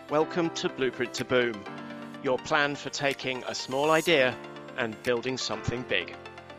Welcome to Blueprint to Boom, your plan for taking a small idea and building something big.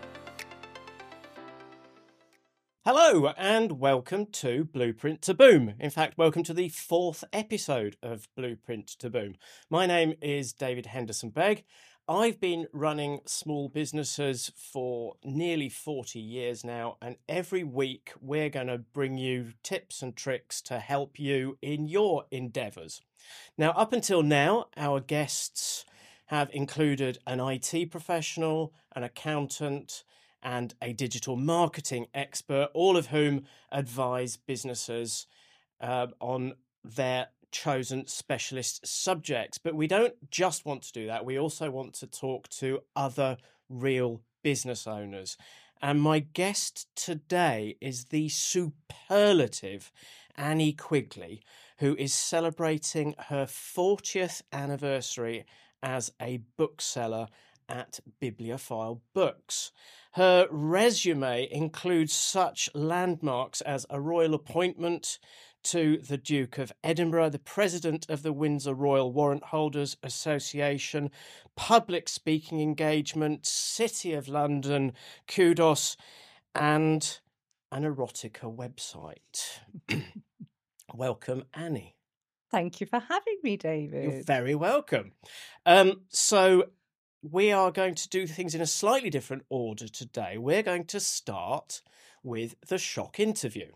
Hello and welcome to Blueprint to Boom. In fact, welcome to the 4th episode of Blueprint to Boom. My name is David Henderson-Begg. I've been running small businesses for nearly 40 years now, and every week we're going to bring you tips and tricks to help you in your endeavours. Now, up until now, our guests have included an IT professional, an accountant, and a digital marketing expert, all of whom advise businesses on their chosen specialist subjects. But we don't just want to do that. We also want to talk to other real business owners. And my guest today is the superlative Annie Quigley, who is celebrating her 40th anniversary as a bookseller at Bibliophile Books. Her resume includes such landmarks as a royal appointment to the Duke of Edinburgh, the president of the Windsor Royal Warrant Holders Association, public speaking engagement, City of London, kudos, and an erotica website. Welcome, Annie. Thank you for having me, David. You're very welcome. So we are going to do things in a slightly different order today. We're going to start with the shock interview.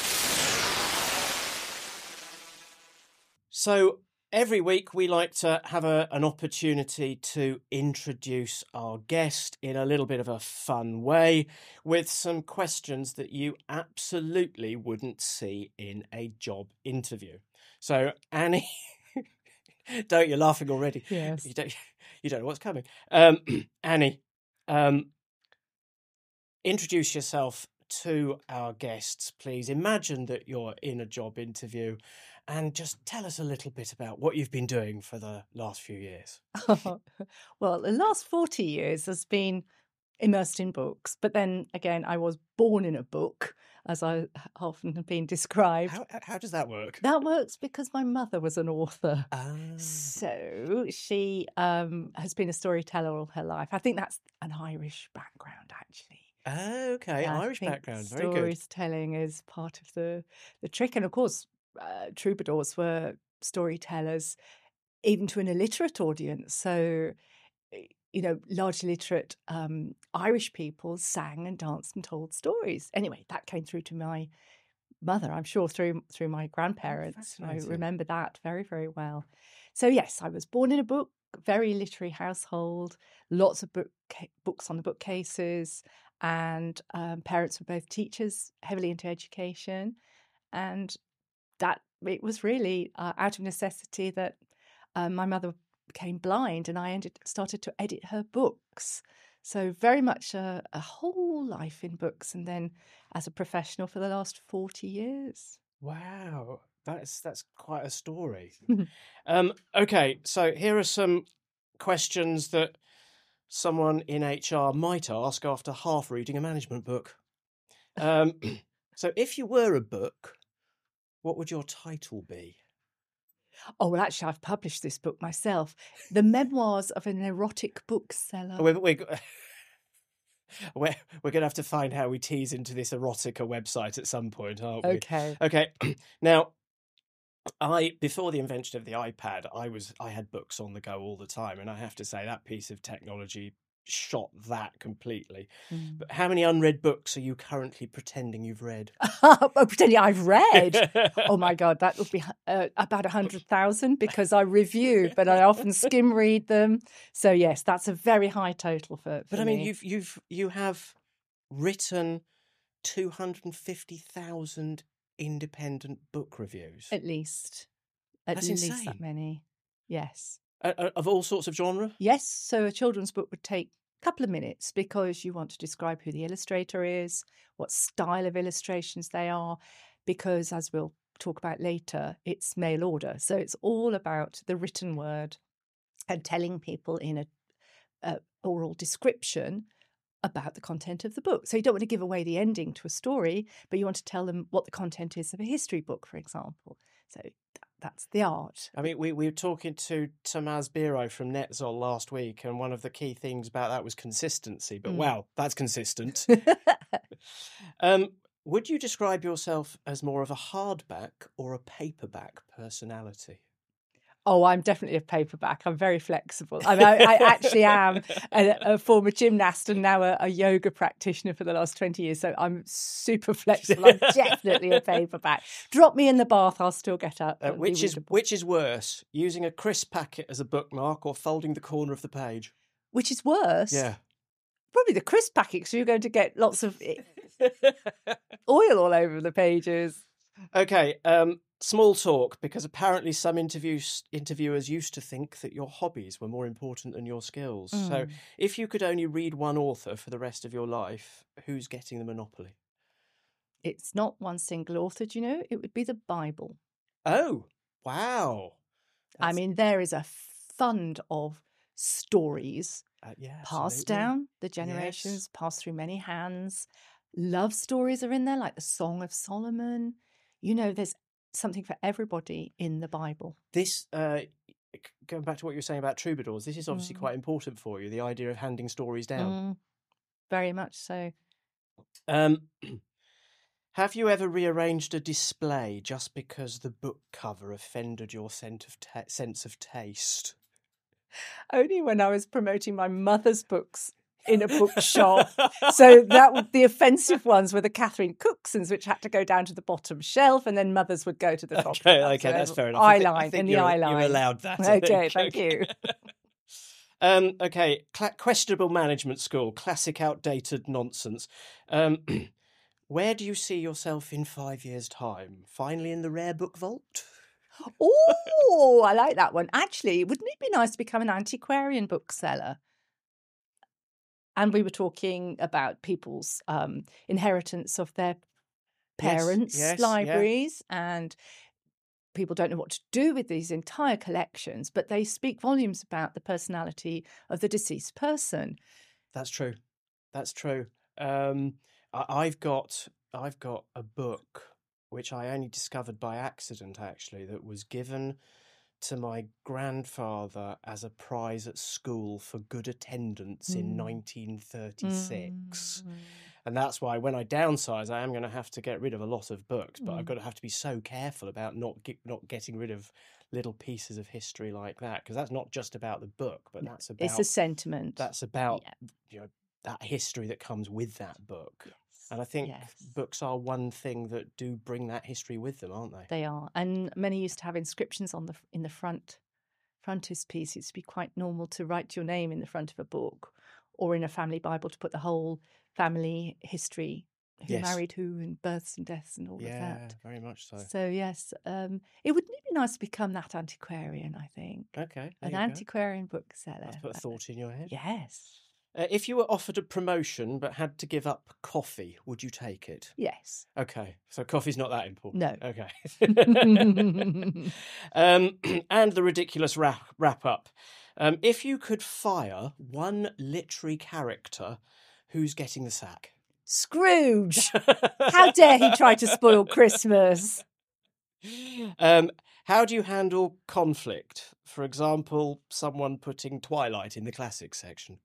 So every week we like to have an opportunity to introduce our guest in a little bit of a fun way with some questions that you absolutely wouldn't see in a job interview. So Annie, don't, you're laughing already. Yes. You don't know what's coming. Annie, introduce yourself to our guests, please. Imagine that you're in a job interview and just tell us a little bit about what you've been doing for the last few years. Well, the last 40 years has been immersed in books. But then again, I was born in a book, as I often have been described. How does that work? That works because my mother was an author. Ah. So she has been a storyteller all her life. I think that's an Irish background, actually. Okay, Irish background, very good. Storytelling is part of the trick. And of course, troubadours were storytellers, even to an illiterate audience. So, largely literate Irish people sang and danced and told stories. Anyway, that came through to my mother, I'm sure, through my grandparents. I remember that very, very well. So yes, I was born in a book, very literary household, lots of books on the bookcases, and parents were both teachers, heavily into education, and that it was really out of necessity that my mother became blind, and I started to edit her books. So very much a whole life in books, and then as a professional for the last 40 years. Wow, that's quite a story. Okay, so here are some questions that someone in HR might ask after half reading a management book. So if you were a book, what would your title be? Oh, well, actually, I've published this book myself. The Memoirs of an Erotic Bookseller. We're going to have to find how we tease into this erotica website at some point, aren't we? Okay. Now, before the invention of the iPad, I had books on the go all the time, and I have to say that piece of technology shot that completely. But how many unread books are you currently pretending you've read? Pretending I've read? Oh my God, that would be about 100,000, because I review, but I often skim read them. So yes, that's a very high total for But I me. mean, you have written 250,000 independent book reviews. At least That's least insane. that many. Yes. Of all sorts of genre? Yes. So a children's book would take a couple of minutes because you want to describe who the illustrator is, what style of illustrations they are, because as we'll talk about later, it's mail order. So it's all about the written word and telling people in a oral description about the content of the book. So you don't want to give away the ending to a story, but you want to tell them what the content is of a history book, for example. So that's the art. I mean, we were talking to Tamaz Biro from Netzol last week, and one of the key things about that was consistency. But wow, that's consistent. Would you describe yourself as more of a hardback or a paperback personality? Oh, I'm definitely a paperback. I'm very flexible. I mean, I actually am a former gymnast and now a yoga practitioner for the last 20 years. So I'm super flexible. I'm definitely a paperback. Drop me in the bath, I'll still get up. Which is worse, using a crisp packet as a bookmark or folding the corner of the page? Which is worse? Yeah. Probably the crisp packet, because you're going to get lots of oil all over the pages. Okay, small talk, because apparently some interviewers used to think that your hobbies were more important than your skills. So if you could only read one author for the rest of your life, who's getting the monopoly? It's not one single author, do you know? It would be the Bible. Oh, wow. I mean, there is a fund of stories passed down the generations, passed through many hands. Love stories are in there, like the Song of Solomon. You know, there's something for everybody in the Bible. This, going back to what you were saying about troubadours, this is obviously quite important for you, the idea of handing stories down. Very much so. Have you ever rearranged a display just because the book cover offended your sense of taste? Only when I was promoting my mother's books in a bookshop. So the offensive ones were the Catherine Cooksons, which had to go down to the bottom shelf, and then mother's would go to the top. Okay, that's fair enough. Eye line, in the eye line. You're allowed that. Okay, thank you. Okay, questionable management school, classic outdated nonsense. Where do you see yourself in 5 years' time? Finally in the rare book vault? Oh, I like that one. Actually, wouldn't it be nice to become an antiquarian bookseller? And we were talking about people's inheritance of their parents' libraries, and people don't know what to do with these entire collections, but they speak volumes about the personality of the deceased person. That's true. That's true. I've got a book which I only discovered by accident, actually, that was given to my grandfather as a prize at school for good attendance in 1936. And that's why when I downsize, I am going to have to get rid of a lot of books, but I've got to have to be so careful about not getting rid of little pieces of history like that, because that's not just about the book, but that's about... It's a sentiment. That's about that history that comes with that book. Yes. And I think books are one thing that do bring that history with them, aren't they? They are. And many used to have inscriptions in the frontispiece. It used to be quite normal to write your name in the front of a book, or in a family Bible to put the whole family history, who married who, and births and deaths and all of that. Yeah, very much so. So, yes, it would be nice to become that antiquarian, I think. Okay. An antiquarian bookseller. Let's put a thought in your head. Yes. If you were offered a promotion but had to give up coffee, would you take it? Yes. Okay, so coffee's not that important. No. Okay. And the ridiculous wrap up. If you could fire one literary character, who's getting the sack? Scrooge! How dare he try to spoil Christmas? How do you handle conflict? For example, someone putting Twilight in the classics section.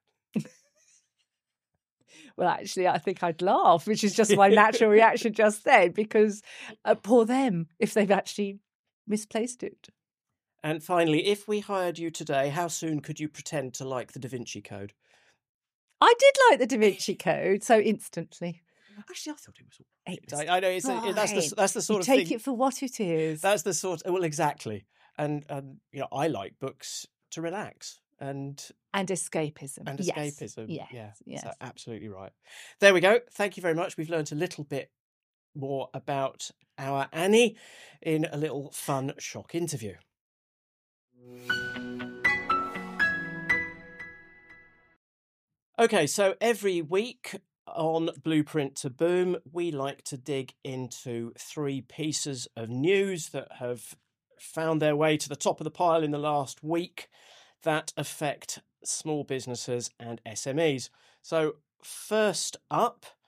Well, actually, I think I'd laugh, which is just my natural reaction just then, because poor them if they've actually misplaced it. And finally, if we hired you today, how soon could you pretend to like the Da Vinci Code? I did like the Da Vinci Code, so instantly. Actually, I thought it was all right. I know that's the sort of thing. Take thing. it for what it is. That's the sort. Well, exactly. And I like books to relax and escapism. And escapism. Yes. So absolutely right. There we go. Thank you very much. We've learned a little bit more about our Annie in a little fun shock interview. Okay, so every week on Blueprint to Boom, we like to dig into 3 pieces of news that have found their way to the top of the pile in the last week that affect small businesses and SMEs. So first up,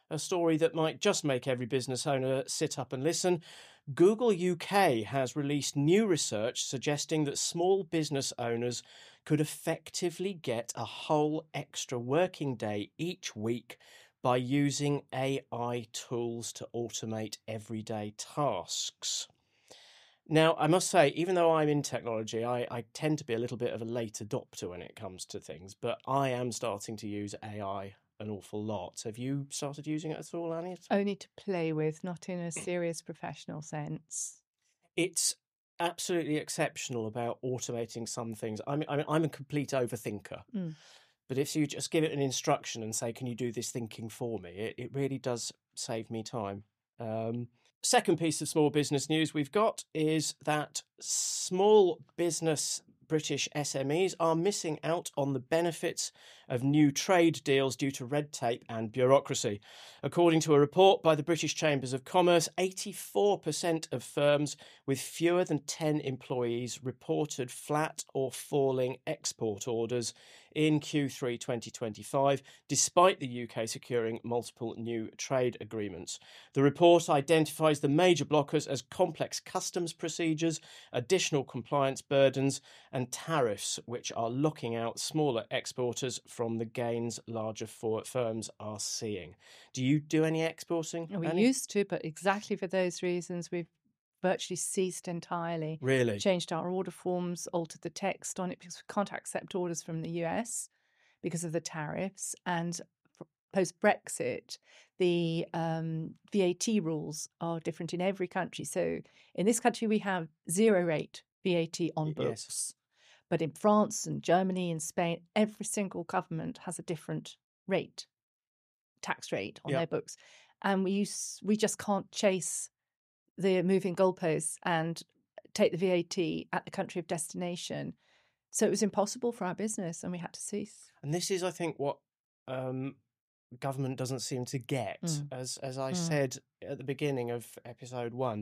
a story that might just make every business owner sit up and listen. Google UK has released new research suggesting that small business owners could effectively get a whole extra working day each week by using AI tools to automate everyday tasks. Now, I must say, even though I'm in technology, I tend to be a little bit of a late adopter when it comes to things, but I am starting to use AI an awful lot. Have you started using it at all, Annie? Only to play with, not in a serious professional sense. It's absolutely exceptional about automating some things. I'm a complete overthinker. But if you just give it an instruction and say, can you do this thinking for me, it really does save me time. Second piece of small business news we've got is that small business British SMEs are missing out on the benefits of new trade deals due to red tape and bureaucracy. According to a report by the British Chambers of Commerce, 84% of firms with fewer than 10 employees reported flat or falling export orders in Q3 2025, despite the UK securing multiple new trade agreements. The report identifies the major blockers as complex customs procedures, additional compliance burdens, and tariffs, which are locking out smaller exporters from the gains larger firms are seeing. Do you do any exporting? We Annie? used to, but exactly for those reasons, we've virtually ceased entirely. Really? Changed our order forms, altered the text on it because we can't accept orders from the US because of the tariffs. And post-Brexit, the VAT rules are different in every country. So in this country, we have 0 rate VAT on books. Yes. But in France and Germany and Spain, every single government has a different tax rate on their books. And we just can't chase the moving goalposts and take the VAT at the country of destination. So it was impossible for our business and we had to cease. And this is, I think, what government doesn't seem to get. As I said at the beginning of episode 1,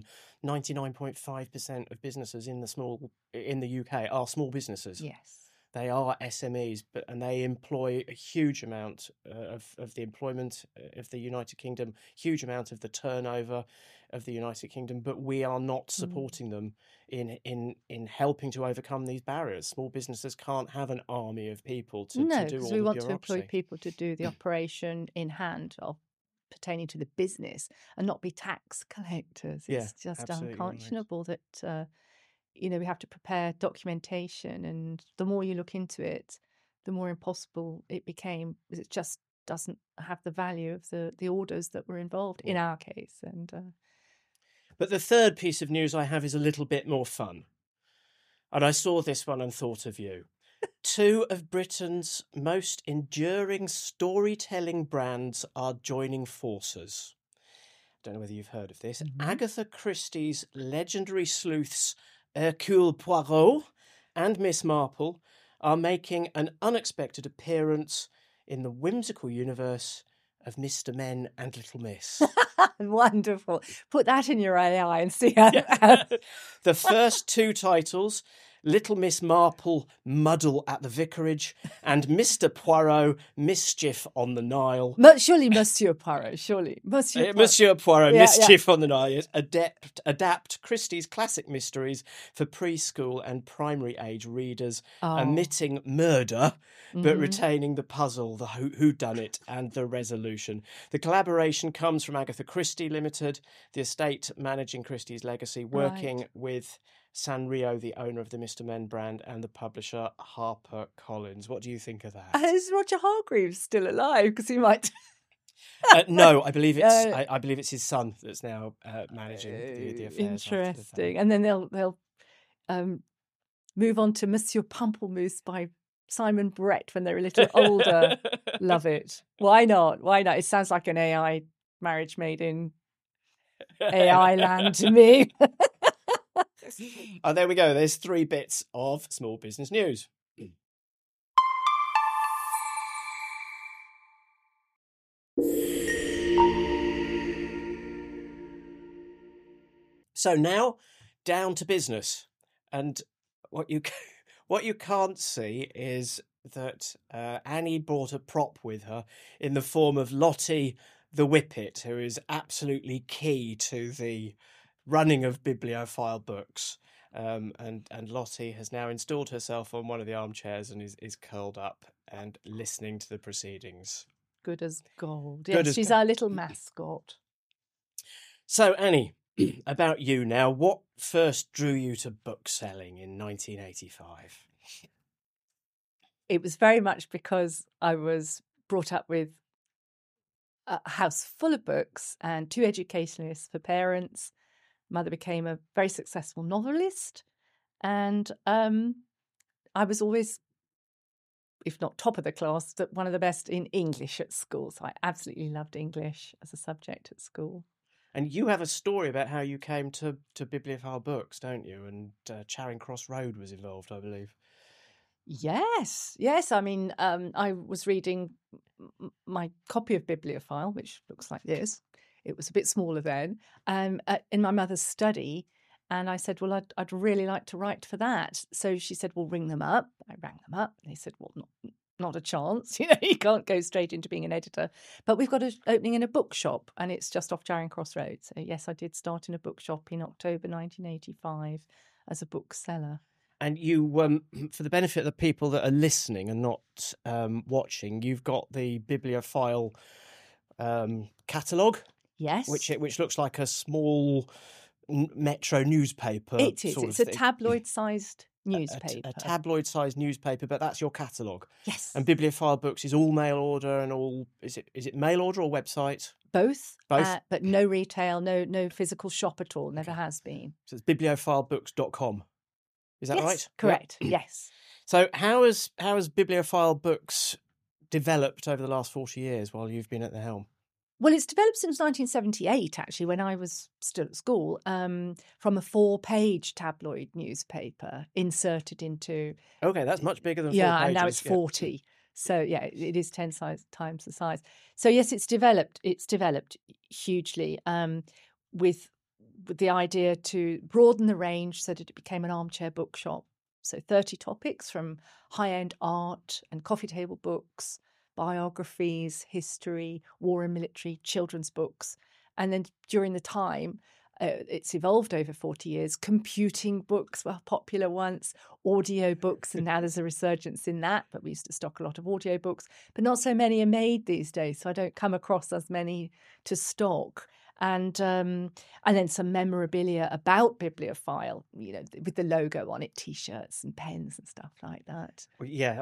99.5% of businesses in the UK are small businesses. Yes. They are SMEs, and they employ a huge amount of the employment of the United Kingdom, huge amount of the turnover of the United Kingdom, but we are not supporting them in helping to overcome these barriers. Small businesses can't have an army of people to do all the bureaucracy. No, because we want to employ people to do the operation in hand of pertaining to the business and not be tax collectors. It's just unconscionable that we have to prepare documentation, and the more you look into it, the more impossible it became. It just doesn't have the value of the orders that were involved in our case. But the third piece of news I have is a little bit more fun. And I saw this one and thought of you. 2 of Britain's most enduring storytelling brands are joining forces. Don't know whether you've heard of this. Agatha Christie's legendary sleuths Hercule Poirot and Miss Marple are making an unexpected appearance in the whimsical universe of Mr. Men and Little Miss. Wonderful. Put that in your AI and see how... The first 2 titles, Little Miss Marple, Muddle at the Vicarage, and Mr. Poirot, Mischief on the Nile. Surely Monsieur Poirot, surely. Monsieur Poirot, Mischief on the Nile, adapt Christie's classic mysteries for preschool and primary age readers, omitting murder, but retaining the puzzle, the whodunit, and the resolution. The collaboration comes from Agatha Christie Limited, the estate managing Christie's legacy, working with Sanrio, the owner of the Mr. Men brand, and the publisher HarperCollins. What do you think of that? Is Roger Hargreaves still alive? Because he might... No, I believe it's his son that's now managing the affairs. Interesting. And then they'll move on to Monsieur Pamplemousse by Simon Brett when they're a little older. Love it. Why not? It sounds like an AI marriage made in AI land to me. Oh, there we go. There's 3 bits of small business news. So now, down to business. And what you can't see is that Annie brought a prop with her in the form of Lottie, the Whippet, who is absolutely key to the running of Bibliophile Books. And Lottie has now installed herself on one of the armchairs and is curled up and listening to the proceedings. Good as gold. Good Yes, as she's gold. our little mascot. So, Annie, about you now. What first drew you to bookselling in 1985? It was very much because I was brought up with a house full of books and 2 educationalists for parents. Mother became a very successful novelist, and I was always, if not top of the class, but one of the best in English at school. So I absolutely loved English as a subject at school. And you have a story about how you came to Bibliophile Books, don't you? And Charing Cross Road was involved, I believe. Yes. I mean, I was reading my copy of Bibliophile, which looks like this. It was a bit smaller then, in my mother's study. And I said, well, I'd really like to write for that. So she said, well, ring them up. I rang them up. They said, well, not a chance. You can't go straight into being an editor. But we've got an opening in a bookshop, and it's just off Charing Cross Road. So yes, I did start in a bookshop in October 1985 as a bookseller. And you, for the benefit of the people that are listening and not watching, you've got the Bibliophile catalogue. Yes. Which looks like a small metro newspaper. It is. It's a tabloid-sized newspaper. A tabloid-sized newspaper, but that's your catalogue. Yes. And Bibliophile Books is all mail order and all. Is it mail order or website? Both. Both. But no retail, no physical shop at all. Never has been. So it's bibliophilebooks.com. Is that right? Correct. Yep. Yes. So how has Bibliophile Books developed over the last 40 years while you've been at the helm? Well, it's developed since 1978, actually, when I was still at school, from a 4-page tabloid newspaper inserted into... Okay, that's much bigger than 4 pages. Yeah, and now it's 40. So, yeah, it is 10 times the size. So, yes, it's developed hugely with the idea to broaden the range so that it became an armchair bookshop. So 30 topics from high-end art and coffee table books, biographies, history, war and military, children's books. And then during the time, it's evolved over 40 years. Computing books were popular once, audio books, and now there's a resurgence in that. But we used to stock a lot of audio books, but not so many are made these days. So I don't come across as many to stock. And then some memorabilia about Bibliophile, with the logo on it, T-shirts and pens and stuff like that. Well, yeah,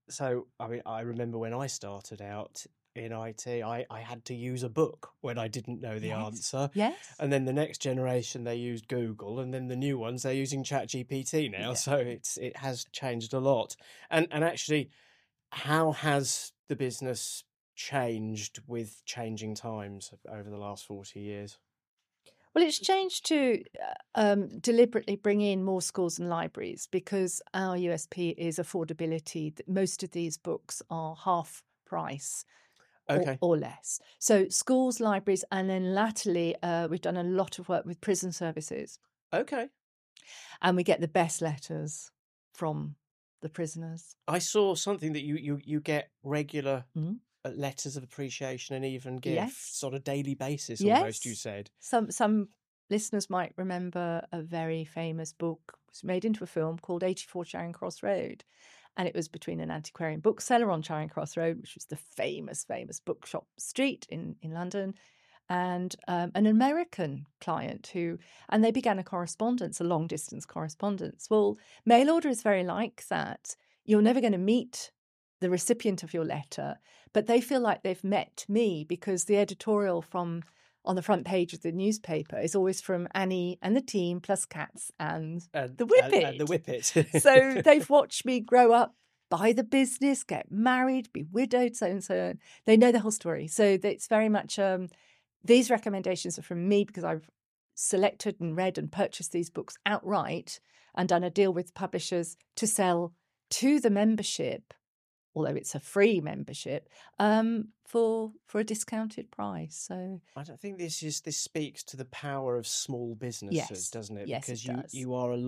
I remember when I started out in IT, I had to use a book when I didn't know the answer. Yes. And then the next generation, they used Google, and then the new ones, they're using ChatGPT now. Yeah. So it has changed a lot. And actually, how has the business changed with changing times over the last 40 years? Well, it's changed to deliberately bring in more schools and libraries because our USP is affordability. Most of these books are half price. Okay. Or less. So schools, libraries, and then latterly we've done a lot of work with prison services. Okay. And we get the best letters from the prisoners. I saw something that you get regular letters of appreciation and even gifts on a daily basis, almost, you said. Some listeners might remember a very famous book. It was made into a film called 84 Charing Cross Road. And it was between an antiquarian bookseller on Charing Cross Road, which was the famous bookshop street in London, and an American client and they began a long-distance correspondence. Well, mail order is very like that. You're never going to meet the recipient of your letter, but they feel like they've met me because the editorial on the front page of the newspaper is always from Annie and the team, plus cats and the Whippet. And the Whippet. So they've watched me grow up, buy the business, get married, be widowed, so and so on. They know the whole story. So it's very much, these recommendations are from me because I've selected and read and purchased these books outright and done a deal with publishers to sell to the membership, although it's a free membership, for a discounted price. So I don't think this speaks to the power of small businesses, doesn't it? Yes, because it does. You are a lot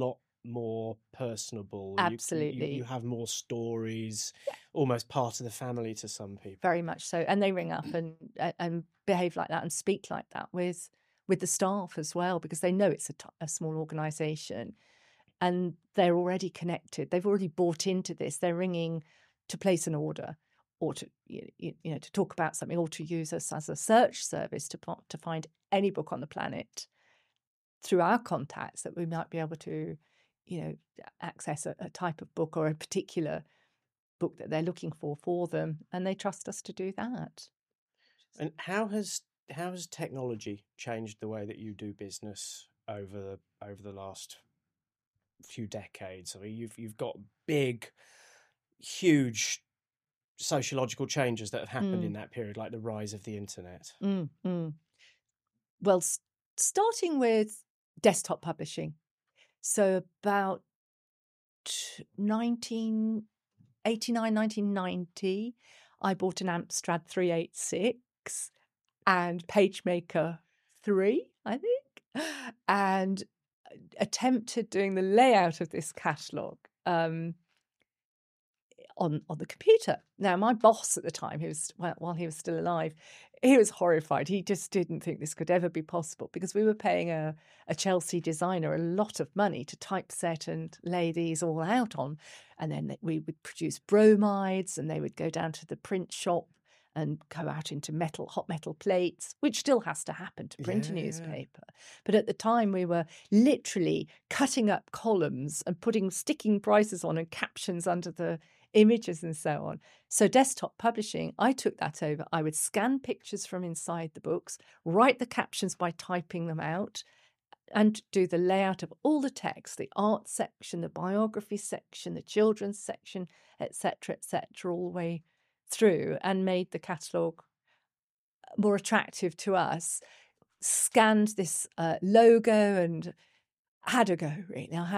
more personable. Absolutely. You have more stories, almost part of the family to some people. Very much so. And they ring up and behave like that and speak like that with the staff as well, because they know it's a small organisation and they're already connected. They've already bought into this. They're ringing to place an order or to to talk about something, or to use us as a search service to find any book on the planet through our contacts that we might be able to access a type of book or a particular book that they're looking for them, and they trust us to do that. And how has technology changed the way that you do business over the last few decades? I mean, you've got big, huge sociological changes that have happened in that period, like the rise of the internet. Well, starting with desktop publishing, so about 1989, 1990, I bought an Amstrad 386 and PageMaker 3, I think, and attempted doing the layout of this catalogue on the computer. Now, my boss at the time, while he was still alive, he was horrified. He just didn't think this could ever be possible, because we were paying a Chelsea designer a lot of money to typeset and lay these all out on. And then we would produce bromides, and they would go down to the print shop and go out into hot metal plates, which still has to happen to print a newspaper. But at the time, we were literally cutting up columns and sticking prices on and captions under the images and so on. So desktop publishing, I took that over. I would scan pictures from inside the books, write the captions by typing them out, and do the layout of all the text, the art section, the biography section, the children's section, etc., all the way through, and made the catalogue more attractive to us. Scanned this logo and had a go.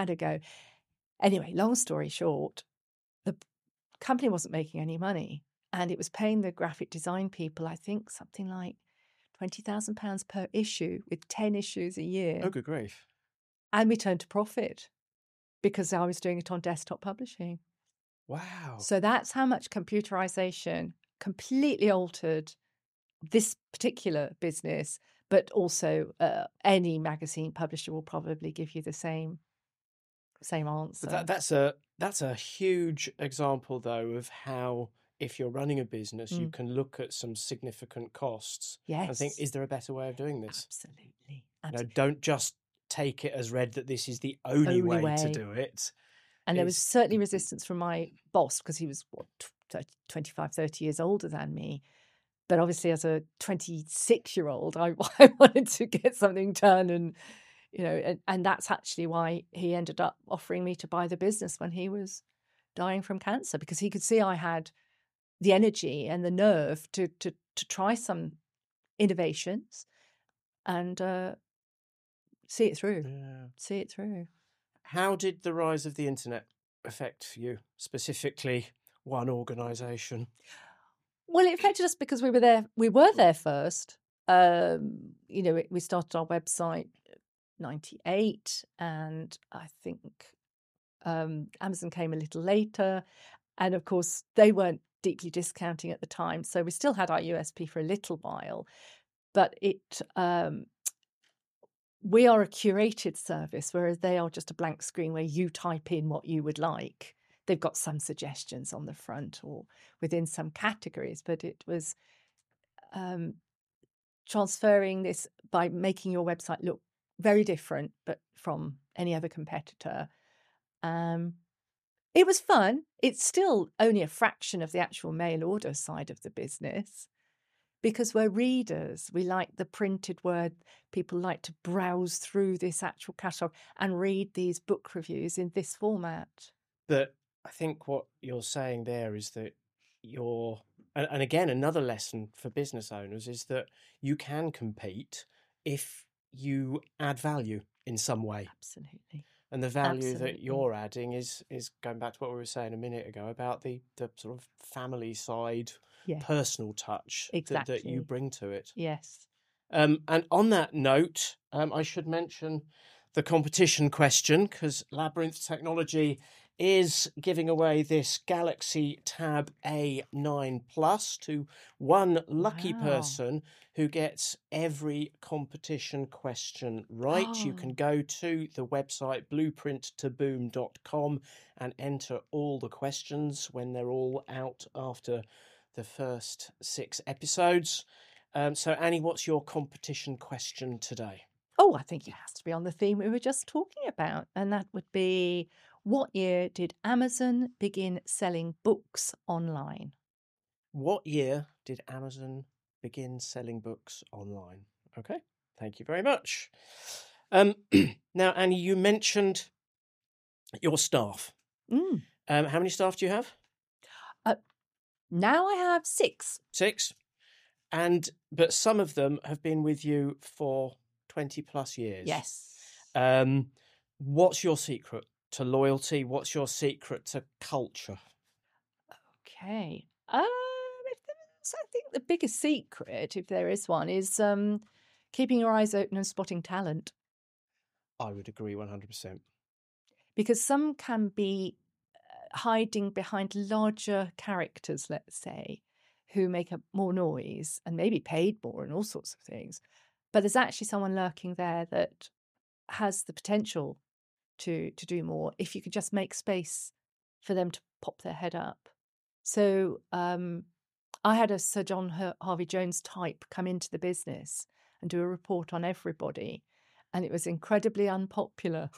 Anyway, long story short, the company wasn't making any money, and it was paying the graphic design people, I think, something like £20,000 per issue, with 10 issues a year. Oh, good grief. And we turned to profit because I was doing it on desktop publishing. Wow. So that's how much computerization completely altered this particular business, but also any magazine publisher will probably give you the same answer. But that's a huge example, though, of how, if you're running a business, you can look at some significant costs and think, is there a better way of doing this? Absolutely. Don't just take it as read that this is the only way to do it. And there was certainly resistance from my boss, because he was 25, 30 years older than me. But obviously, as a 26-year-old, I wanted to get something done, and and that's actually why he ended up offering me to buy the business when he was dying from cancer, because he could see I had the energy and the nerve to try some innovations and see it through. How did the rise of the internet affect you, specifically one organisation? Well, it affected us because we were there. We were there first. We started our website 98, and I think Amazon came a little later, and of course they weren't deeply discounting at the time, so we still had our USP for a little while. But we are a curated service, whereas they are just a blank screen where you type in what you would like. They've got some suggestions on the front or within some categories, but it was transferring this by making your website look very different, but from any other competitor. It was fun. It's still only a fraction of the actual mail order side of the business, because we're readers. We like the printed word. People like to browse through this actual catalogue and read these book reviews in this format. But I think what you're saying there is that and again, another lesson for business owners is that you can compete if you add value in some way. Absolutely. And the value that you're adding is going back to what we were saying a minute ago about the sort of family side, personal touch that you bring to it. Yes. And on that note, I should mention the competition question, because Labyrinth Technology is giving away this Galaxy Tab A9 Plus to one lucky Wow. person who gets every competition question right. You can Oh, go to the website blueprinttoboom.com and enter all the questions when they're all out after the first 6 episodes. So, Annie, what's your competition question today? I think it has to be on the theme we were just talking about, and that would be, what year did Amazon begin selling books online? What year did Amazon begin selling books online? Okay, thank you very much. Now, Annie, you mentioned your staff. Mm. How many staff do you have? Now I have 6. 6. But some of them have been with you for 20 plus years. Yes. What's your secret to loyalty? What's your secret to culture? Okay. I think the biggest secret, if there is one, is keeping your eyes open and spotting talent. I would agree 100%. Because some can be hiding behind larger characters, let's say, who make up more noise and maybe paid more and all sorts of things. But there's actually someone lurking there that has the potential to do more if you could just make space for them to pop their head up. So I had a Sir John Harvey Jones type come into the business and do a report on everybody, and it was incredibly unpopular.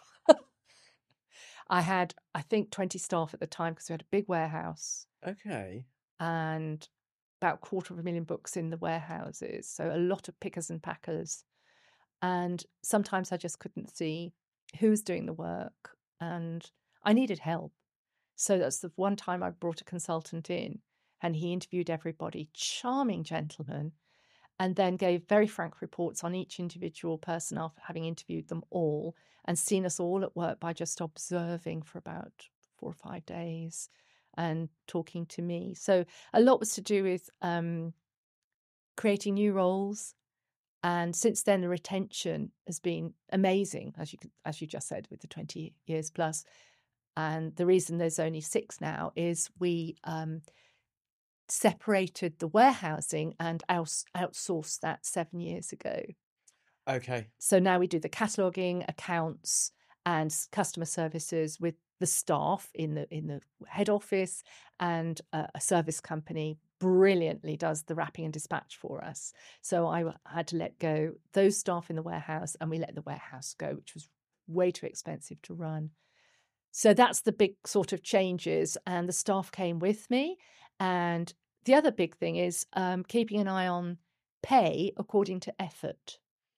I had, I think, 20 staff at the time because we had a big warehouse Okay. and about 250,000 books in the warehouses. So a lot of pickers and packers. And sometimes I just couldn't see who was doing the work and I needed help. So that's the one time I brought a consultant in and he interviewed everybody, charming gentleman, and then gave very frank reports on each individual person after having interviewed them all and seen us all at work by just observing for about 4 or 5 days and talking to me. So a lot was to do with creating new roles. And since then, the retention has been amazing, as you just said, with the 20 years plus. And the reason there's only 6 now is we separated the warehousing and outsourced that 7 years ago. Okay. So now we do the cataloguing, accounts, and customer services with the staff in the head office, and a service company brilliantly does the wrapping and dispatch for us. So I had to let go those staff in the warehouse, and we let the warehouse go, which was way too expensive to run. So that's the big sort of changes, and the staff came with me. And the other big thing is keeping an eye on pay according to effort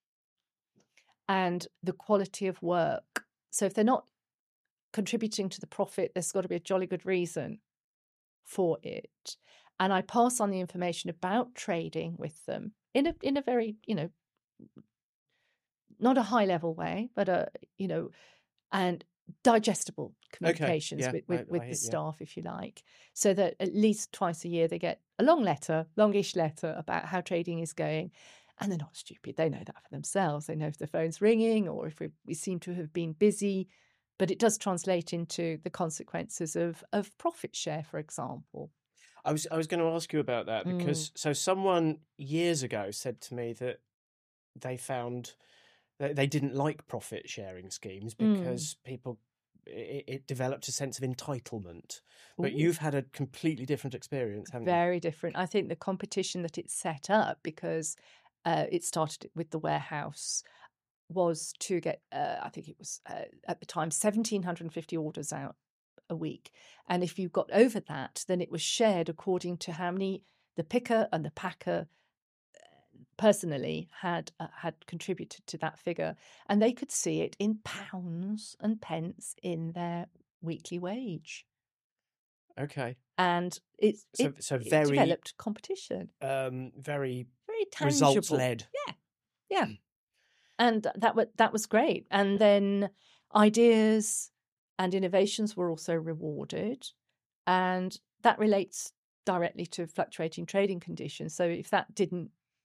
and the quality of work. So if they're not contributing to the profit, there's got to be a jolly good reason for it. And I pass on the information about trading with them in a very, not a high level way, but and digestible communications with the staff, if you like, so that at least twice a year they get a longish letter about how trading is going. And they're not stupid. They know that for themselves. They know if the phone's ringing or if we seem to have been busy. But it does translate into the consequences of profit share, for example. I was going to ask you about that because so someone years ago said to me that they found that they didn't like profit sharing schemes because it developed a sense of entitlement. But you've had a completely different experience, haven't you? Very different. I think the competition that it set up, because it started with the warehouse, was to get, I think it was at the time, 1,750 orders out a week. And if you got over that, then it was shared according to how many the picker and the packer personally had contributed to that figure. And they could see it in pounds and pence in their weekly wage. Okay. And it developed competition. Very tangible. Results-led. Yeah. And that was great. And then ideas and innovations were also rewarded. And that relates directly to fluctuating trading conditions. So if that didn't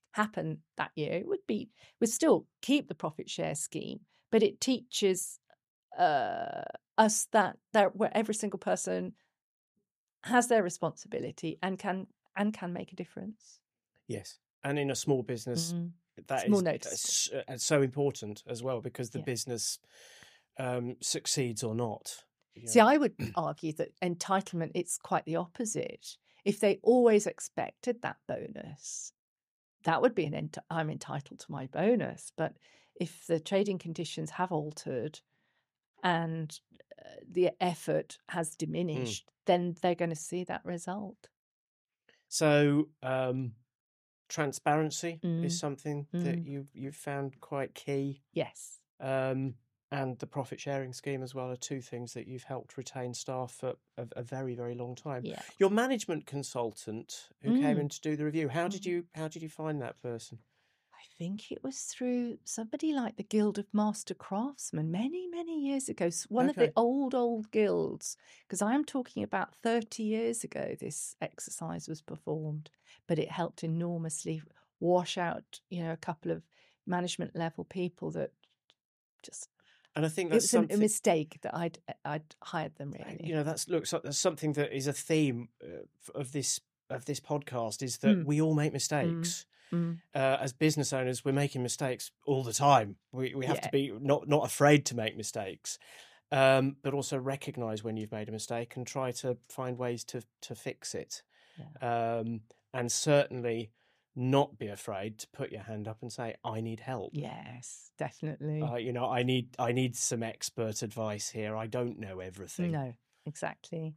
happen that year, it would still keep the profit share scheme, but it teaches us that where every single person has their responsibility and can make a difference. Yes, and in a small business, that It's more is noticeable. so important as well, because the Yeah. business succeeds or not. See, I would argue that entitlement, it's quite the opposite. If they always expected that bonus, that would be I'm entitled to my bonus. But if the trading conditions have altered and the effort has diminished, then they're going to see that result. So transparency is something that you've found quite key. Yes. And the profit sharing scheme as well are two things that you've helped retain staff for a very, very long time. Yeah. Your management consultant who came in to do the review, how did you find that person? I think it was through somebody like the Guild of Master Craftsmen many, many years ago. One of the old guilds, because I'm talking about 30 years ago this exercise was performed, but it helped enormously wash out, a couple of management level people that just... And I think that's a mistake that I'd hired them, really. That's something that is a theme of this podcast, is that we all make mistakes. As business owners, we're making mistakes all the time. We have to be not afraid to make mistakes, but also recognise when you've made a mistake and try to find ways to fix it. Yeah. And certainly not be afraid to put your hand up and say, I need help. Yes, definitely. I need some expert advice here. I don't know everything. No, exactly.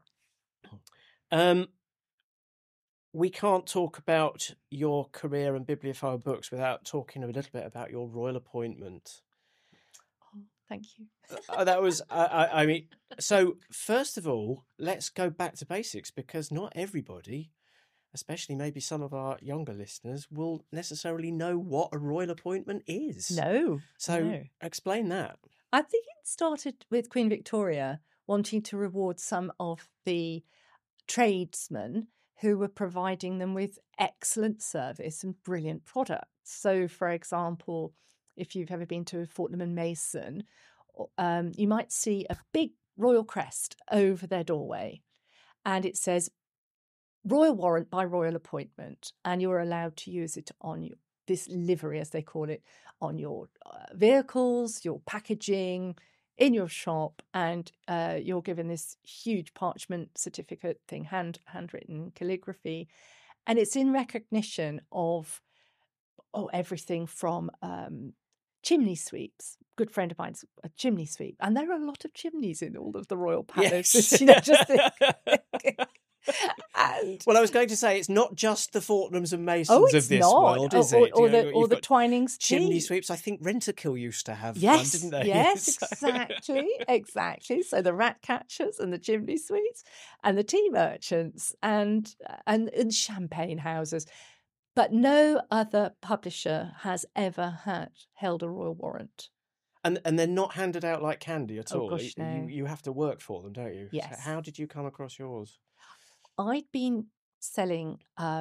We can't talk about your career and Bibliophile Books without talking a little bit about your royal appointment. Oh, thank you. That was, I mean, so first of all, let's go back to basics, because not everybody, especially maybe some of our younger listeners, will necessarily know what a royal appointment is. No. So explain that. I think it started with Queen Victoria wanting to reward some of the tradesmen who were providing them with excellent service and brilliant products. So, for example, if you've ever been to Fortnum and Mason, you might see a big royal crest over their doorway, and it says royal warrant by royal appointment, and you're allowed to use it on this livery, as they call it, on your vehicles, your packaging, in your shop, and you're given this huge parchment certificate thing, handwritten calligraphy, and it's in recognition of everything from chimney sweeps. Good friend of mine's a chimney sweep, and there are a lot of chimneys in all of the royal palaces. Yes. Just think. Well, I was going to say, it's not just the Fortnums and Masons of this world, is it? Or the Twinings chimney sweeps. I think Rentokil used to have one, didn't they? Yes, exactly. So the rat catchers and the chimney sweeps and the tea merchants and champagne houses. But no other publisher has ever held a royal warrant. And they're not handed out like candy at all. Gosh, no. You have to work for them, don't you? Yes. So how did you come across yours? I'd been selling,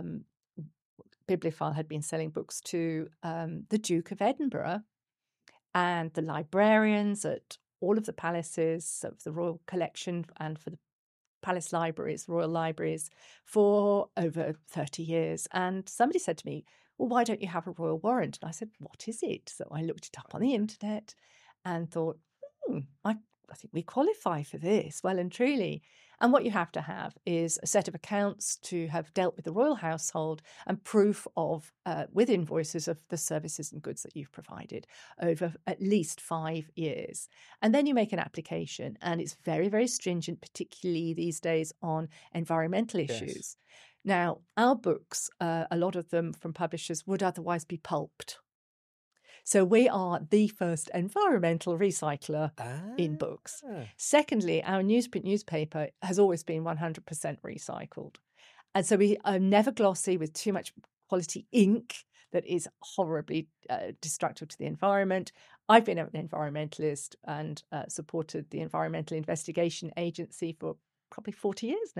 Bibliophile had been selling books to the Duke of Edinburgh and the librarians at all of the palaces of the Royal Collection and for the palace libraries, royal libraries, for over 30 years. And somebody said to me, well, why don't you have a royal warrant? And I said, what is it? So I looked it up on the internet and thought, I think we qualify for this, well and truly. And what you have to have is a set of accounts to have dealt with the royal household and proof of, with invoices, of the services and goods that you've provided over at least 5 years. And then you make an application, and it's very, very stringent, particularly these days on environmental issues. Yes. Now, our books, a lot of them from publishers, would otherwise be pulped. So we are the first environmental recycler in books. Secondly, our newsprint newspaper has always been 100% recycled. And so we are never glossy with too much quality ink that is horribly destructive to the environment. I've been an environmentalist and supported the Environmental Investigation Agency for probably 40 years now.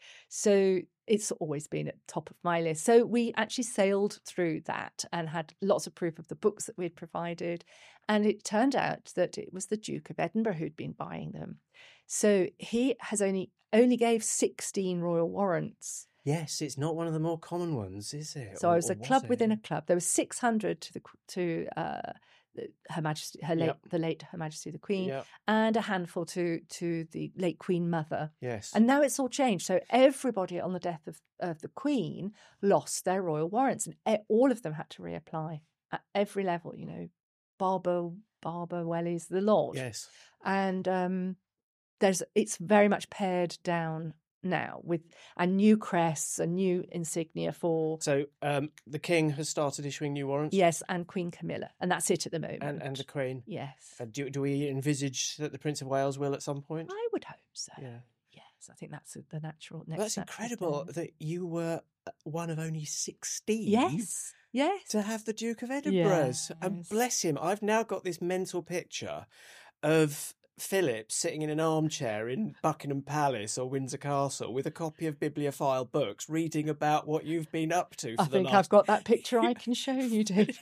So it's always been at the top of my list. So we actually sailed through that and had lots of proof of the books that we'd provided. And it turned out that it was the Duke of Edinburgh who'd been buying them. So he has only gave 16 royal warrants. Yes, it's not one of the more common ones, is it? So I was Or a club it? within a club. There were 600 to Her Majesty, the late Her Majesty the Queen, and a handful to the late Queen Mother. Yes. And now it's all changed. So everybody on the death of the Queen lost their royal warrants, and all of them had to reapply at every level. You know, Barber, Wellies, the lot. Yes. And it's very much pared down now with new crests and new insignia for. So the King has started issuing new warrants? Yes, and Queen Camilla, and that's it at the moment. And the Queen? Yes. Do we envisage that the Prince of Wales will at some point? I would hope so. Yeah. Yes, I think that's the natural next That's step. incredible that you were one of only 16. Yes. To have the Duke of Edinburgh's. Yes. And bless him, I've now got this mental picture of Philip sitting in an armchair in Buckingham Palace or Windsor Castle with a copy of bibliophile books, reading about what you've been up to for I think I've got that picture I can show you, David.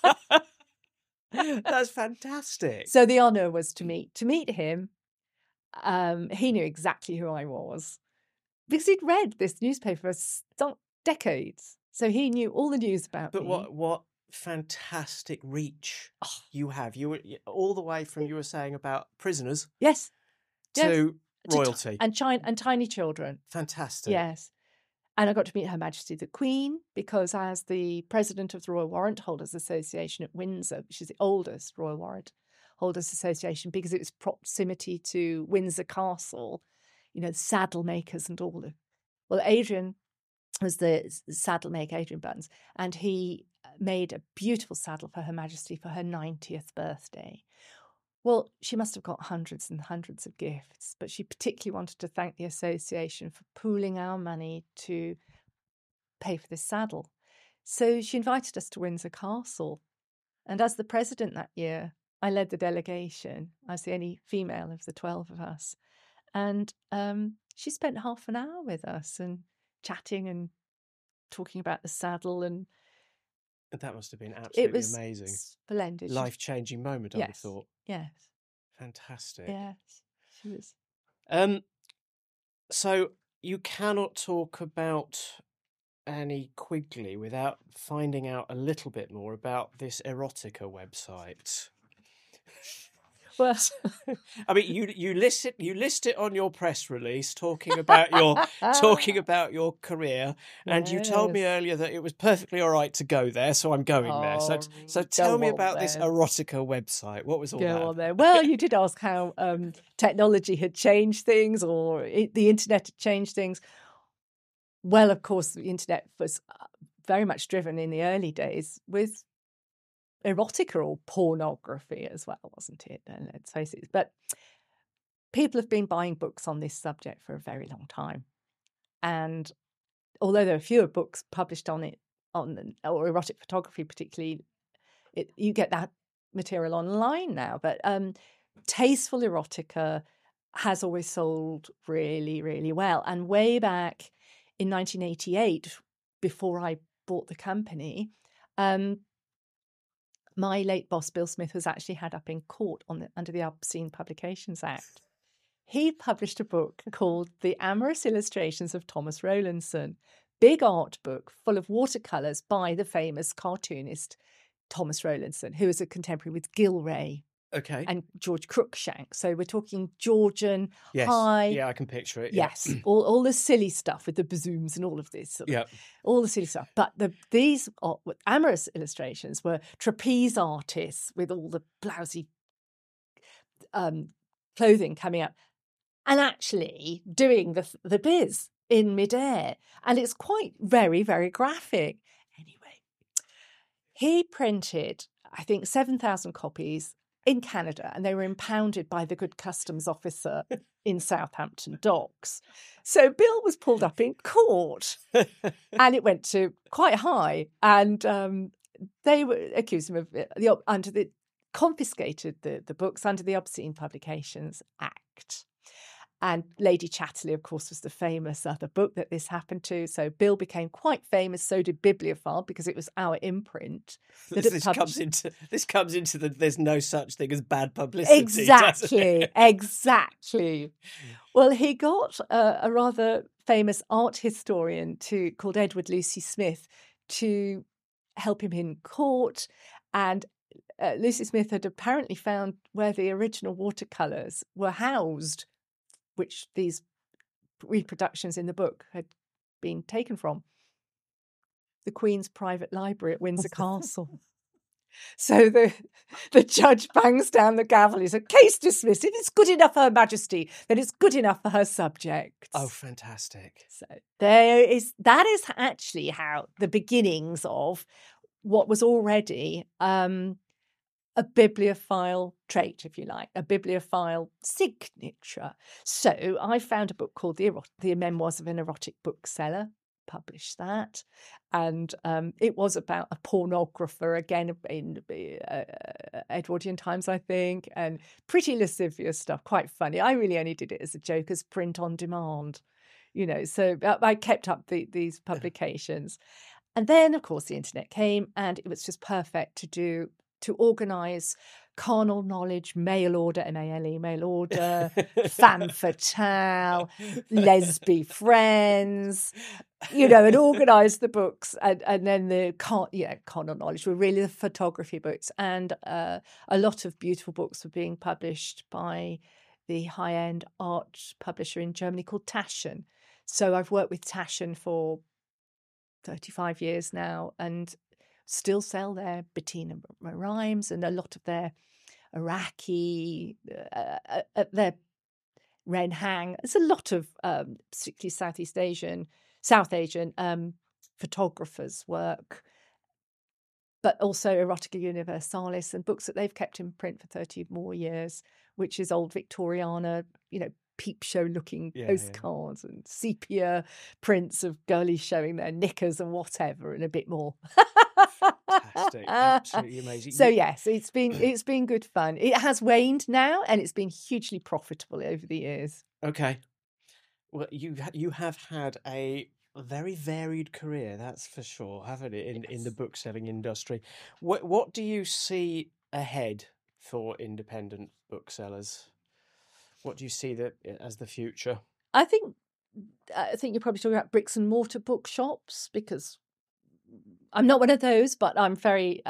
That's fantastic. So the honour was to meet him. He knew exactly who I was because he'd read this newspaper for decades. So he knew all the news about me. But what fantastic reach you have. You were all the way from, you were saying, about prisoners. Yes. To royalty. And tiny children. Fantastic. Yes. And I got to meet Her Majesty the Queen because as the president of the Royal Warrant Holders Association at Windsor, which is the oldest Royal Warrant Holders Association, because it was proximity to Windsor Castle, you know, saddle makers and all. Well, Adrian was the saddle maker, Adrian Buttons, and he made a beautiful saddle for Her Majesty for her 90th birthday. Well, she must have got hundreds and hundreds of gifts, but she particularly wanted to thank the association for pooling our money to pay for this saddle. So she invited us to Windsor Castle. And as the president that year, I led the delegation. I was the only female of the 12 of us. And she spent half an hour with us and chatting and talking about the saddle. And that must have been absolutely amazing. It was splendid. Life-changing moment, I would have thought. Yes. Fantastic. Yes, she was. So you cannot talk about Annie Quigley without finding out a little bit more about this erotica website. Well, I mean, you list it on your press release, talking about your career, and you told me earlier that it was perfectly all right to go there, so I'm going there. So tell me about this erotica website. What was all that? Go on there. Well, you did ask how technology had changed things, or the internet had changed things. Well, of course, the internet was very much driven in the early days with erotica or pornography as well, wasn't it? And let's face it. But people have been buying books on this subject for a very long time. And although there are fewer books published on it, or erotic photography particularly, you get that material online now. But tasteful erotica has always sold really, really well. And way back in 1988, before I bought the company, my late boss, Bill Smith, was actually had up in court under the Obscene Publications Act. He published a book called The Amorous Illustrations of Thomas Rowlandson, big art book full of watercolours by the famous cartoonist Thomas Rowlandson, who was a contemporary with Gilray. Okay. And George Cruikshank. So we're talking Georgian, yes. high. Yeah, I can picture it. Yes. all the silly stuff with the bazooms and all of this. All the silly stuff. But these amorous illustrations were trapeze artists with all the blousy clothing coming up and actually doing the biz in midair. And it's quite very, very graphic. Anyway, he printed, I think, 7,000 copies in Canada, and they were impounded by the good customs officer in Southampton Docks. So Bill was pulled up in court, and it went to quite high, and they were accused him of confiscated the books under the Obscene Publications Act. And Lady Chatterley, of course, was the famous other book that this happened to. So Bill became quite famous. So did Bibliophile, because it was our imprint that This comes into the there's no such thing as bad publicity. Exactly, exactly. Well, he got a rather famous art historian called Edward Lucy Smith to help him in court, and Lucy Smith had apparently found where the original watercolours were housed, which these reproductions in the book had been taken from the Queen's private library at Windsor Castle. So the judge bangs down the gavel. He said, "Case dismissed. If it's good enough for Her Majesty, then it's good enough for her subjects." Oh, fantastic. So that is actually how the beginnings of what was already a bibliophile trait, if you like, a bibliophile signature. So I found a book called The Memoirs of an Erotic Bookseller, published that, and it was about a pornographer, again in Edwardian times, I think, and pretty lascivious stuff, quite funny. I really only did it as a joke, as print on demand, so I kept up these publications. And then, of course, the internet came, and it was just perfect to organise carnal knowledge, mail order, MALE, mail order, femme fatale, lesbi friends, and organise the books. And then the carnal knowledge were really the photography books. And a lot of beautiful books were being published by the high-end art publisher in Germany called Taschen. So I've worked with Taschen for 35 years now, and still sell their Bettina Rhymes and a lot of their Iraqi, their Ren Hang. There's a lot of particularly South Asian photographers' work, but also Erotica Universalis and books that they've kept in print for 30 more years, which is old Victoriana, peep show looking postcards and sepia prints of girlies showing their knickers and whatever, and a bit more. Fantastic, absolutely amazing. So yes, it's been good fun. It has waned now, and it's been hugely profitable over the years. Okay, well, you have had a very varied career, that's for sure, haven't it? In the book selling industry, what do you see ahead for independent booksellers? What do you see as the future? I think you're probably talking about bricks and mortar bookshops, because I'm not one of those, but I'm very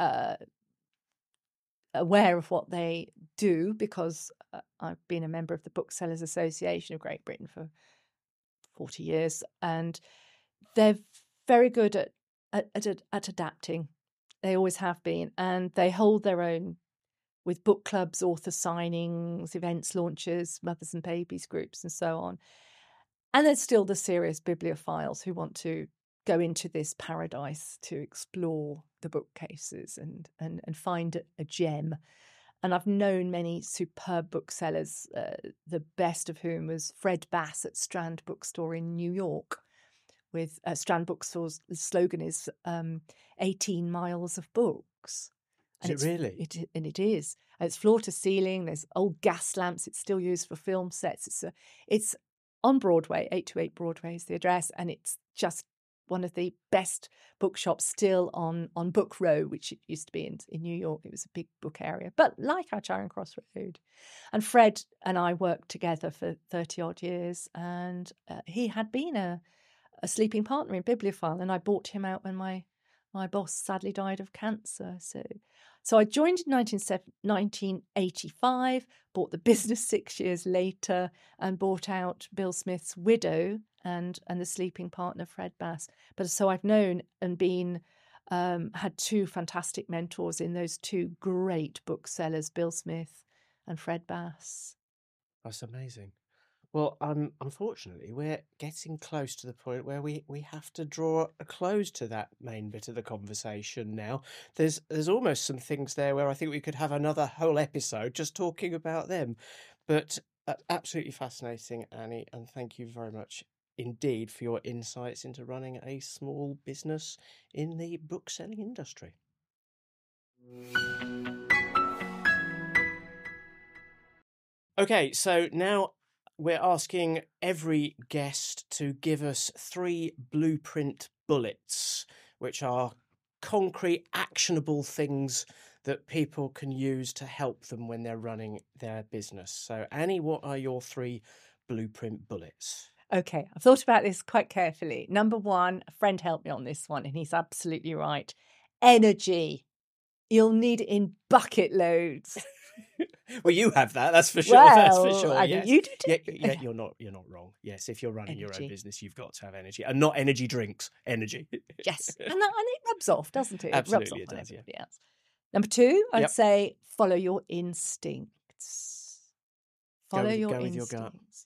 aware of what they do, because I've been a member of the Booksellers Association of Great Britain for 40 years, and they're very good at adapting. They always have been, and they hold their own with book clubs, author signings, events, launches, mothers and babies groups, and so on. And there's still the serious bibliophiles who want to go into this paradise to explore the bookcases and find a gem. And I've known many superb booksellers, the best of whom was Fred Bass at Strand Bookstore in New York. With Strand Bookstore's slogan is 18 miles of books. And is it really? It is. And it's floor to ceiling. There's old gas lamps. It's still used for film sets. It's on Broadway. 828 Broadway is the address, and it's just one of the best bookshops still on Book Row, which it used to be in New York. It was a big book area, but like our Charing Cross Road. And Fred and I worked together for 30 odd years, and he had been a sleeping partner in Bibliophile, and I bought him out when my boss sadly died of cancer. So I joined in 1985, bought the business 6 years later, and bought out Bill Smith's widow and the sleeping partner, Fred Bass. But so I've known and been had two fantastic mentors in those two great booksellers, Bill Smith and Fred Bass. That's amazing. Well, unfortunately, we're getting close to the point where we have to draw a close to that main bit of the conversation now. There's almost some things there where I think we could have another whole episode just talking about them. But absolutely fascinating, Annie, and thank you very much indeed for your insights into running a small business in the book-selling industry. Okay, so now we're asking every guest to give us 3 blueprint bullets, which are concrete, actionable things that people can use to help them when they're running their business. So, Annie, what are your 3 blueprint bullets? Okay, I've thought about this quite carefully. Number 1, a friend helped me on this one, and he's absolutely right. Energy. You'll need it in bucket loads. Well, you have that. That's for sure. Well, that's for sure. I Yes. mean, you do too. Yeah, you're not wrong. Yes, if you're running your own Energy. business, you've got to have energy, and not energy drinks. Energy. Yes, and it rubs off, doesn't it? Absolutely, it rubs off it on does, yeah. everybody else. Number 2, I'd Yep. say follow your instincts. Follow your go with your gut. instincts.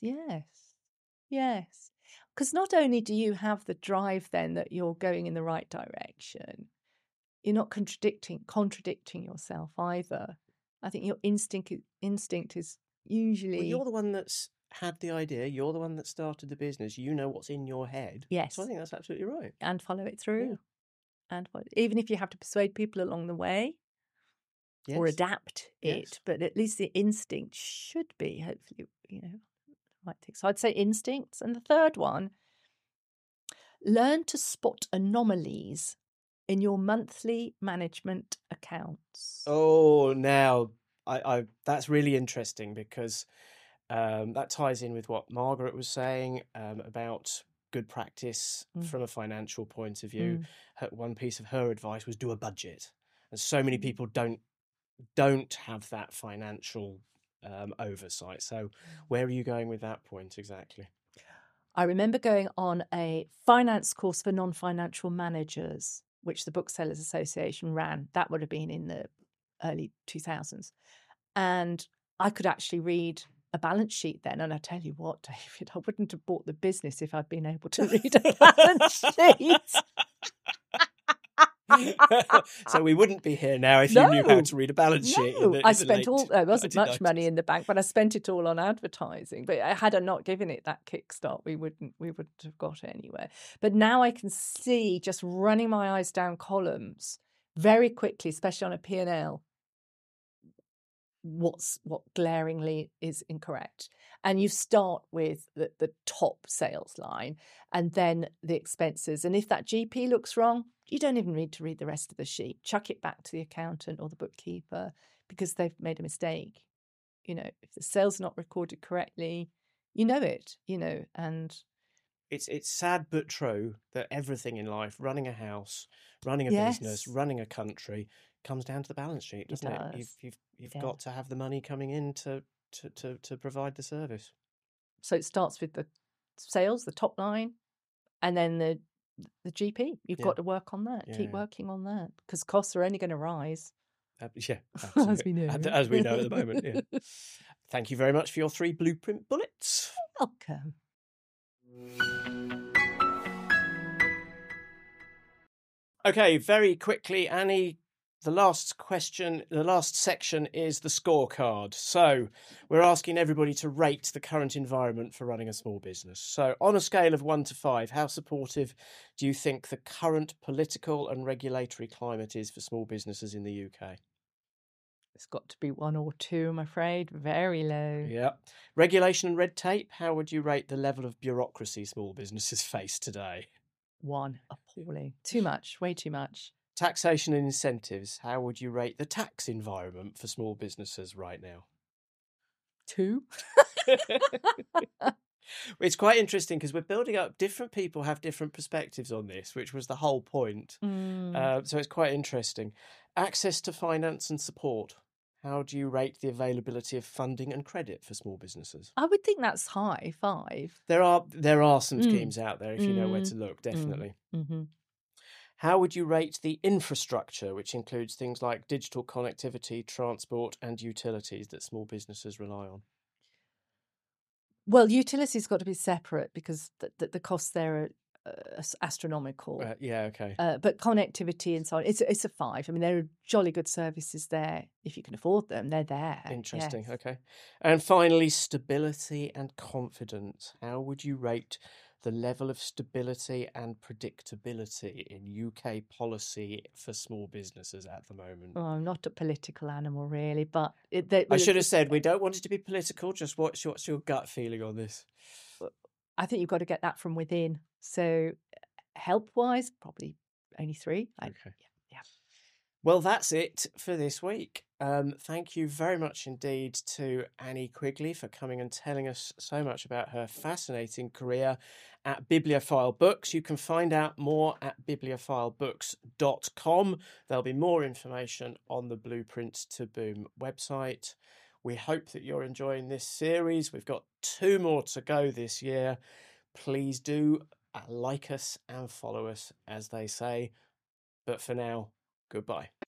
Yes. Because not only do you have the drive then that you're going in the right direction, you're not contradicting yourself either. I think your instinct is usually... Well, you're the one that's had the idea. You're the one that started the business. You know what's in your head. Yes. So I think that's absolutely right. And follow it through. Yeah. And even if you have to persuade people along the way, or Yes. adapt it, Yes. but at least the instinct should be, hopefully, the right thing. So I'd say instincts. And the third one, learn to spot anomalies in your monthly management accounts. Oh, now I that's really interesting because that ties in with what Margaret was saying about good practice from a financial point of view. One piece of her advice was do a budget, and so many people don't have that financial oversight. So where are you going with that point exactly? I remember going on a finance course for non-financial managers, which the Booksellers Association ran. That would have been in the early 2000s. And I could actually read a balance sheet then. And I tell you what, David, I wouldn't have bought the business if I'd been able to read a balance sheet. So we wouldn't be here now if you knew how to read a balance sheet. I spent there wasn't much money in the bank, but I spent it all on advertising. But had I not given it that kickstart, we wouldn't have got anywhere. But now I can see, just running my eyes down columns very quickly, especially on a P&L, what glaringly is incorrect. And you start with the top sales line and then the expenses. And if that GP looks wrong, you don't even need to read the rest of the sheet. Chuck it back to the accountant or the bookkeeper because they've made a mistake. If the sales are not recorded correctly, it, and it's sad but true that everything in life, running a house, running a business, running a country, comes down to the balance sheet, doesn't it? You've got to have the money coming in to provide the service. So it starts with the sales, the top line, and then the GP. You've got to work on that. Keep working on that because costs are only going to rise. Yeah, as we know. As we know at the moment. Yeah. Thank you very much for your 3 blueprint bullets. Welcome. Okay, very quickly, Annie, the last section is the scorecard. So we're asking everybody to rate the current environment for running a small business. So on a scale of 1 to 5, how supportive do you think the current political and regulatory climate is for small businesses in the UK? It's got to be 1 or 2, I'm afraid. Very low. Yeah. Regulation and red tape, how would you rate the level of bureaucracy small businesses face today? 1. Appalling. Too much. Way too much. Taxation and incentives, how would you rate the tax environment for small businesses right now? 2. It's quite interesting because we're building up, different people have different perspectives on this, which was the whole point. So it's quite interesting. Access to finance and support. How do you rate the availability of funding and credit for small businesses? I would think that's high, 5. There are some schemes out there if you know where to look, definitely. How would you rate the infrastructure, which includes things like digital connectivity, transport and utilities that small businesses rely on? Well, utilities got to be separate because the costs there are astronomical. Okay. But connectivity and so on, it's a 5. I mean, there are jolly good services there. If you can afford them, they're there. Interesting, yes. okay. And finally, stability and confidence. How would you rate the level of stability and predictability in UK policy for small businesses at the moment? Well, I'm not a political animal, really, but I should have said we don't want it to be political. Just what's your gut feeling on this? I think you've got to get that from within. So, help-wise, probably only 3. Okay. Yeah. Well, that's it for this week. Thank you very much indeed to Annie Quigley for coming and telling us so much about her fascinating career at Bibliophile Books. You can find out more at bibliophilebooks.com. There'll be more information on the Blueprint to Boom website. We hope that you're enjoying this series. We've got 2 more to go this year. Please do like us and follow us, as they say. But for now, goodbye.